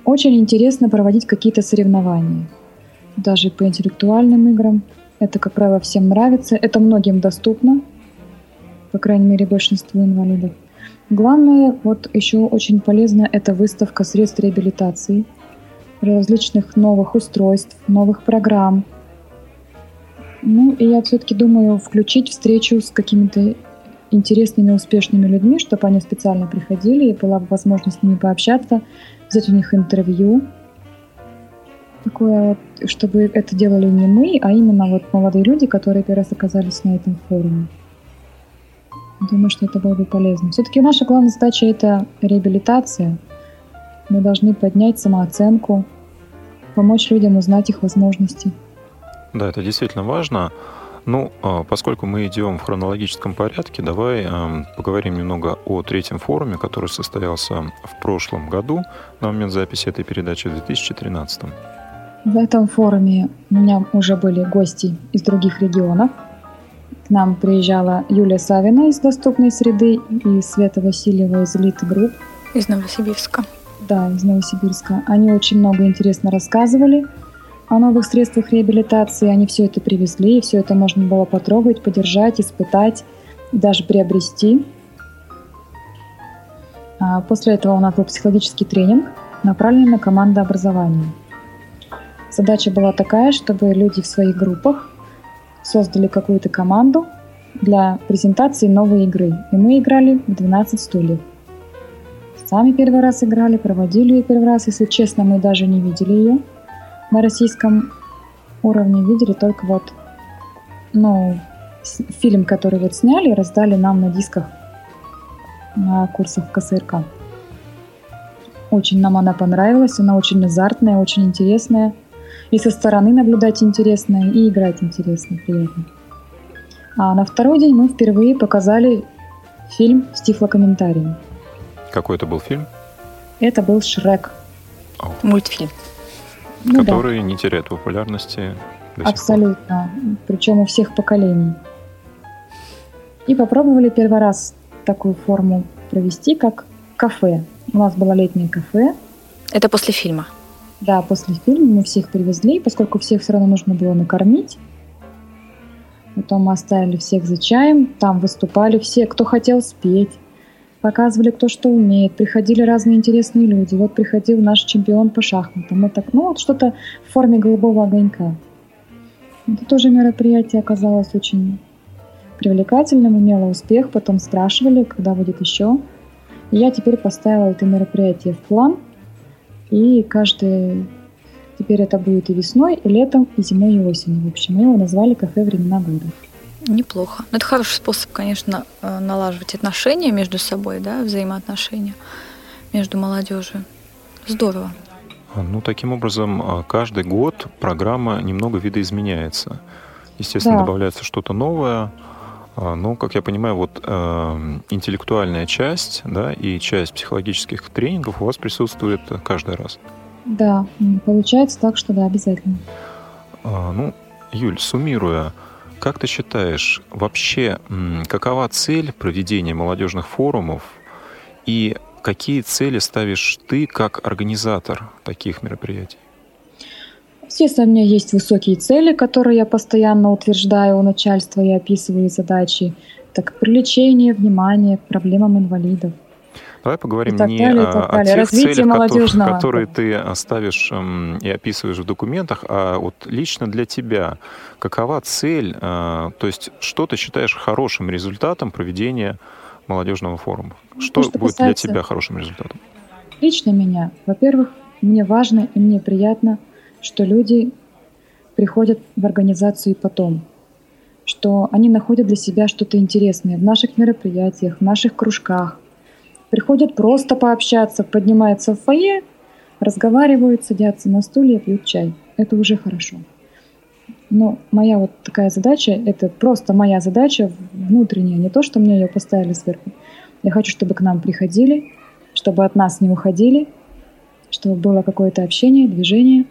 очень интересно проводить какие-то соревнования. Даже по интеллектуальным играм. Это, как правило, всем нравится. Это многим доступно. По крайней мере, большинству инвалидов. Главное, вот еще очень полезно, это выставка средств реабилитации, различных новых устройств, новых программ. Ну, и я все-таки думаю включить встречу с какими-то интересными, успешными людьми, чтобы они специально приходили, и была бы возможность с ними пообщаться, взять у них интервью. Такое вот, чтобы это делали не мы, а именно вот молодые люди, которые первый раз оказались на этом форуме. Думаю, что это было бы полезно. Все-таки наша главная задача – это реабилитация. Мы должны поднять самооценку, помочь людям узнать их возможности. Да, это действительно важно. Ну, поскольку мы идем в хронологическом порядке, давай поговорим немного о третьем форуме, который состоялся в прошлом году, на момент записи этой передачи, в две тысячи тринадцатом. В этом форуме у меня уже были гости из других регионов. К нам приезжала Юлия Савина из «Доступной среды» и Света Васильева из «Элиты Групп». Из Новосибирска. Да, из Новосибирска. Они очень много интересно рассказывали о новых средствах реабилитации. Они все это привезли, и все это можно было потрогать, подержать, испытать и даже приобрести. А после этого у нас был психологический тренинг, направленный на командообразование. Задача была такая, чтобы люди в своих группах создали какую-то команду для презентации новой игры. И мы играли в двенадцать стульев. Сами первый раз играли, проводили ее первый раз. Если честно, мы даже не видели ее на российском уровне. Видели только вот, ну, фильм, который вот сняли, раздали нам на дисках на курсах в ка эс эр ка. Очень нам она понравилась. Она очень азартная, очень интересная. И со стороны наблюдать интересно, и играть интересно, приятно. А на второй день мы впервые показали фильм с тифлокомментарием. Какой это был фильм? Это был «Шрек». О. Мультфильм. Ну, который да. не теряет популярности до Абсолютно. Причем у всех поколений. И попробовали первый раз такую форму провести, как кафе. У нас было летнее кафе. Это после фильма? Да, после фильма мы всех привезли, поскольку всех все равно нужно было накормить. Потом мы оставили всех за чаем. Там выступали все, кто хотел спеть. Показывали, кто что умеет. Приходили разные интересные люди. Вот приходил наш чемпион по шахматам. Мы так, ну, вот что-то в форме голубого огонька. Это тоже мероприятие оказалось очень привлекательным, имело успех. Потом спрашивали, когда будет еще. И я теперь поставила это мероприятие в план. И каждый... Теперь это будет и весной, и летом, и зимой, и осенью. В общем, мы его назвали «Кафе времена года». Неплохо. Ну, это хороший способ, конечно, налаживать отношения между собой, да, взаимоотношения между молодежью. Здорово. Ну, таким образом, каждый год программа немного видоизменяется. Естественно, да. Добавляется что-то новое. Но, как я понимаю, вот э, интеллектуальная часть, да, и часть психологических тренингов у вас присутствует каждый раз. Да, получается так, что да, обязательно. А, ну, Юль, суммируя, как ты считаешь, вообще какова цель проведения молодежных форумов и какие цели ставишь ты как организатор таких мероприятий? Естественно, у меня есть высокие цели, которые я постоянно утверждаю у начальства и описываю задачи. Это как привлечение внимания к проблемам инвалидов. Давай поговорим не далее, о, о тех Развитие целях, молодежного. которые, которые ты ставишь эм, и описываешь в документах, а вот лично для тебя какова цель, э, то есть что ты считаешь хорошим результатом проведения молодежного форума? Что, то, что будет касается... для тебя хорошим результатом? Лично меня, во-первых, мне важно и мне приятно, что люди приходят в организацию и потом, что они находят для себя что-то интересное в наших мероприятиях, в наших кружках. Приходят просто пообщаться, поднимаются в фойе, разговаривают, садятся на стулья, пьют чай. Это уже хорошо. Но моя вот такая задача, это просто моя задача внутренняя, не то, что мне ее поставили сверху. Я хочу, чтобы к нам приходили, чтобы от нас не уходили, чтобы было какое-то общение, движение.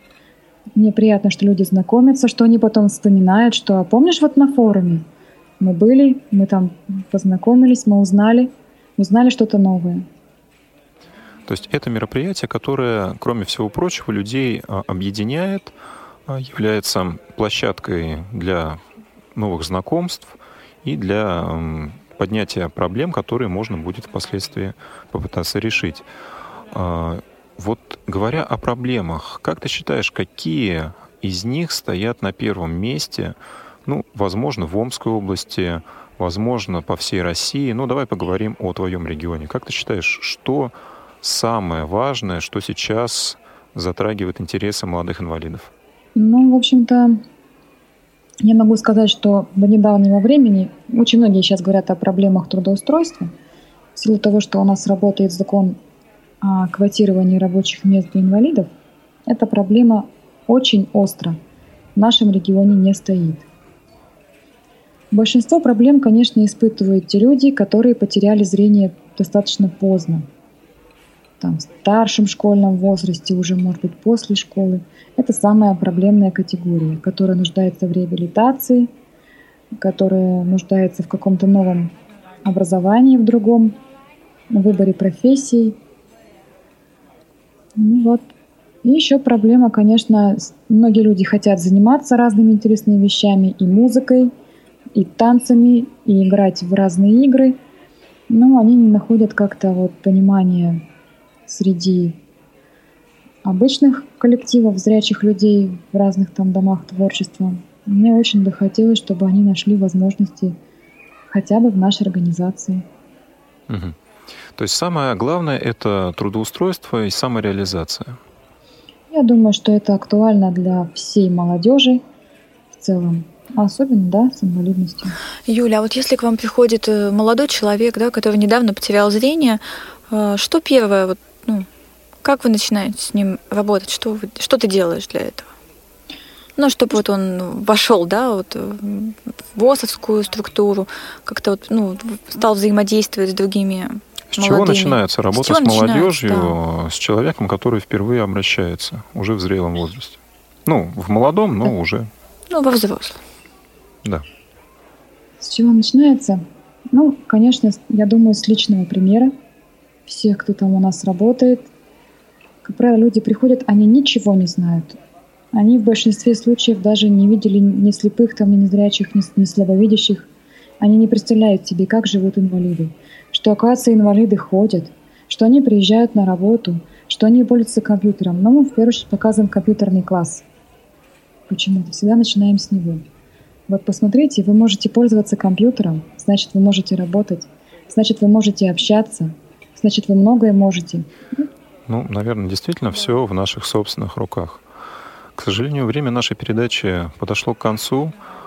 Мне приятно, что люди знакомятся, что они потом вспоминают, что «А помнишь, вот на форуме мы были, мы там познакомились, мы узнали». Узнали что-то новое. То есть это мероприятие, которое, кроме всего прочего, людей объединяет, является площадкой для новых знакомств и для поднятия проблем, которые можно будет впоследствии попытаться решить. Вот говоря о проблемах, как ты считаешь, какие из них стоят на первом месте, ну, возможно, в Омской области, возможно, по всей России? Ну, давай поговорим о твоем регионе. Как ты считаешь, что самое важное, что сейчас затрагивает интересы молодых инвалидов? Ну, в общем-то, я могу сказать, что до недавнего времени очень многие сейчас говорят о проблемах трудоустройства. В силу того, что у нас работает закон о квотировании рабочих мест для инвалидов, эта проблема очень остро в нашем регионе не стоит. Большинство проблем, конечно, испытывают те люди, которые потеряли зрение достаточно поздно. Там, в старшем школьном возрасте, уже, может быть, после школы. Это самая проблемная категория, которая нуждается в реабилитации, которая нуждается в каком-то новом образовании, в другом, в выборе профессий. Ну вот. И еще проблема, конечно, многие люди хотят заниматься разными интересными вещами, и музыкой, и танцами, и играть в разные игры, но они не находят как-то вот понимания среди обычных коллективов зрячих людей в разных там домах творчества. Мне очень бы хотелось, чтобы они нашли возможности хотя бы в нашей организации. Угу. То есть самое главное — это трудоустройство и самореализация. Я думаю, что это актуально для всей молодежи в целом, а особенно, да, с инвалидностью. Юля, а вот если к вам приходит молодой человек, да, который недавно потерял зрение, что первое, вот, ну, как вы начинаете с ним работать? Что, вы, что ты делаешь для этого? Ну, чтобы вот он вошел, да, вот в ВОСовскую структуру, как-то вот, ну, стал взаимодействовать с другими С молодыми. чего начинается работа с, с молодежью, да. с человеком, который впервые обращается, уже в зрелом возрасте? Ну, в молодом, но да. уже. Ну, во взрослом. Да. С чего начинается? Ну, конечно, я думаю, с личного примера. Всех, кто там у нас работает. Как правило, люди приходят, они ничего не знают. Они в большинстве случаев даже не видели ни слепых, там, ни незрячих, ни, ни слабовидящих. Они не представляют себе, как живут инвалиды. Что, оказывается, инвалиды ходят, что они приезжают на работу, что они пользуются компьютером. Но мы, в первую очередь, показываем компьютерный класс. Почему-то всегда начинаем с него. Вот посмотрите, вы можете пользоваться компьютером, значит, вы можете работать, значит, вы можете общаться, значит, вы многое можете. Ну, наверное, действительно все в наших собственных руках. К сожалению, время нашей передачи подошло к концу.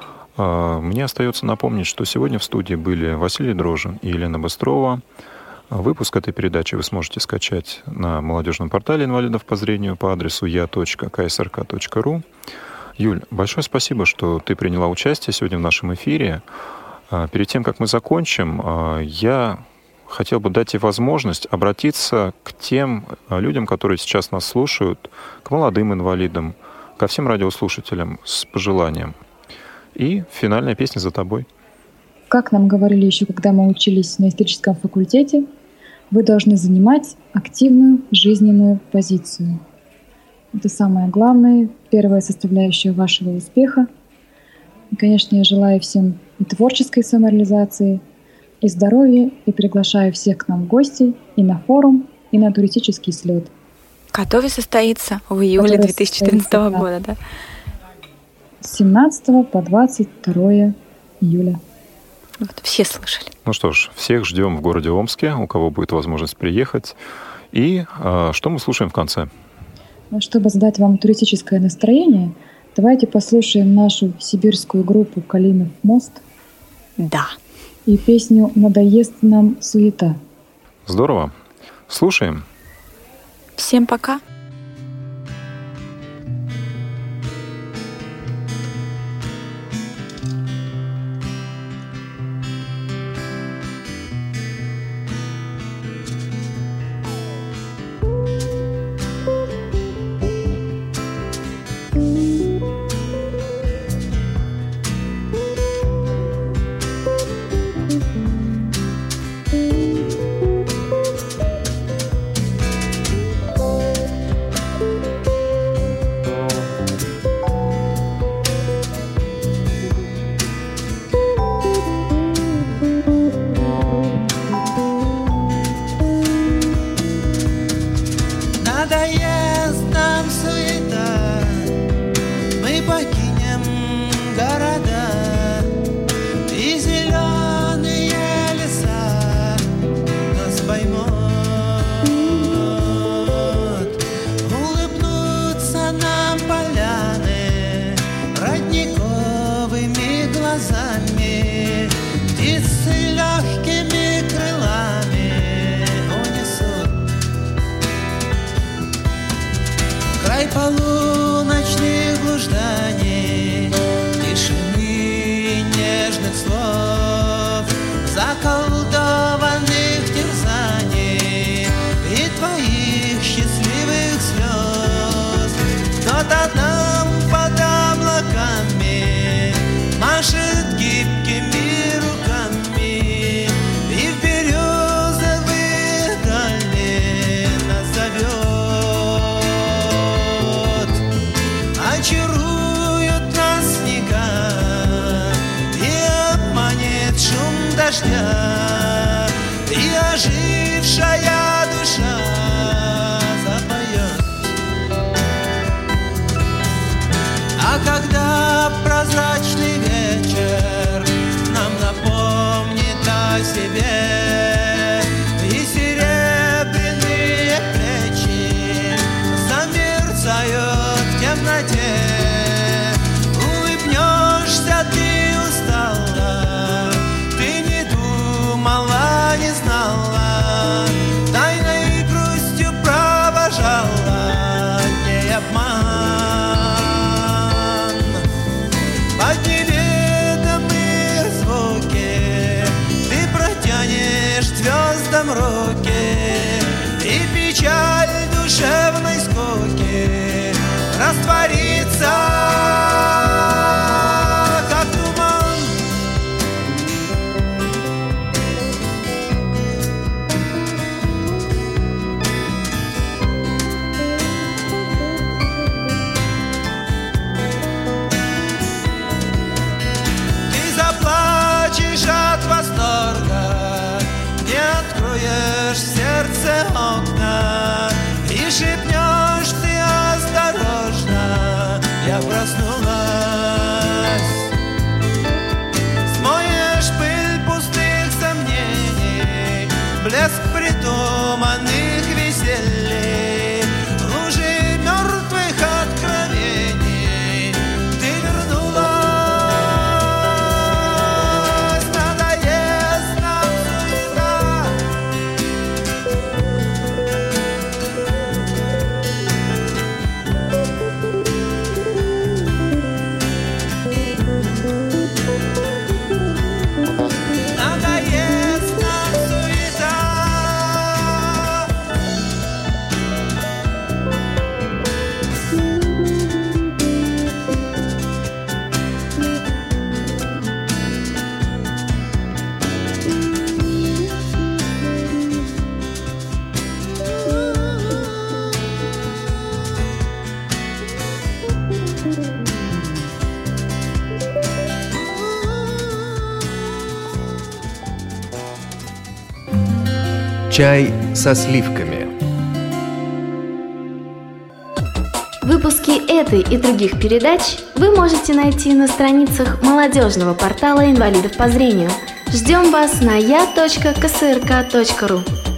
Мне остается напомнить, что сегодня в студии были Василий Дрожжин и Елена Быстрова. Выпуск этой передачи вы сможете скачать на молодежном портале инвалидов по зрению по адресу я точка ка эс эр ка точка ру. Юль, большое спасибо, что ты приняла участие сегодня в нашем эфире. Перед тем, как мы закончим, я хотел бы дать тебе возможность обратиться к тем людям, которые сейчас нас слушают, к молодым инвалидам, ко всем радиослушателям с пожеланием. И финальная песня за тобой. Как нам говорили еще, когда мы учились на историческом факультете, вы должны занимать активную жизненную позицию. Это самое главное, первая составляющая вашего успеха. И, конечно, я желаю всем и творческой самореализации, и здоровья, и приглашаю всех к нам в гости и на форум, и на туристический слет. Который состоится в июле две тысячи четырнадцатого года, да? С семнадцатого по двадцать второе июля. Вот, все слышали. Ну что ж, всех ждем в городе Омске, у кого будет возможность приехать. И а, что мы слушаем в конце? Чтобы задать вам туристическое настроение, давайте послушаем нашу сибирскую группу «Калинов мост». Да. И песню «Надоест нам суета». Здорово. Слушаем. Всем пока. глазами птицы легкими крылами унесут край полуночных блужданий, тишины нежных слов, заколдованных терзаний и твоих счастливых слез. Кто-то там под облаками машет гибкими руками и в березовые дали нас зовет. Очаруют нас снега и обманет шум дождя, и ожившая душа запоет. А когда прозрачный вечер нам напомнит о себе, и серебряные плечи замерцают в темноте, улыбнешься ты устала, ты не думала, не знала, тайной грустью провожала дней обман. Под неведомые звуки ты протянешь звездам руки, и печаль душевной скуки растворится, как туман. Ты заплачешь от восторга, не откроешь в сердце окна, и шепнешь ты осторожно: я проснулась. Смоешь пыль пустых сомнений, блеск придуманных весельей, лужи мертвых откровений. Ты вернулась, надоест нам суета. Надоест нам суета. Чай со сливками. Выпуски этой и других передач вы можете найти на страницах молодежного портала инвалидов по зрению. Ждем вас на я точка ка эс эр ка точка ру.